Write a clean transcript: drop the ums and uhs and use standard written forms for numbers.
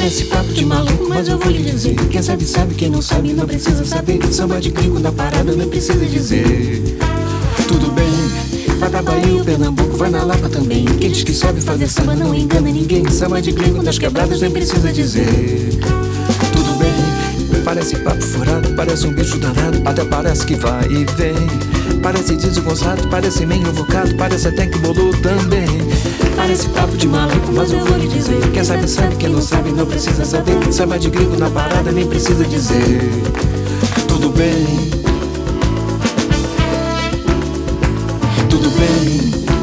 Parece papo de maluco, mas eu vou lhe dizer. Quem sabe sabe, quem não sabe não precisa saber. Samba de gringo na parada nem precisa dizer. Tudo bem, vai da Bahia, o Pernambuco, vai na Lapa também. Quem diz que sabe fazer samba não engana ninguém. Samba de gringo nas quebradas nem precisa dizer. Tudo bem, parece papo furado, parece um bicho danado, até parece que vai e vem. Parece desengonçado, parece meio invocado, parece até que bolou também. Parece papo de maluco, mas eu vou lhe dizer. Quem sabe sabe, quem não sabe não precisa saber. Samba de gringo na parada nem precisa dizer. Tudo bem, tudo bem.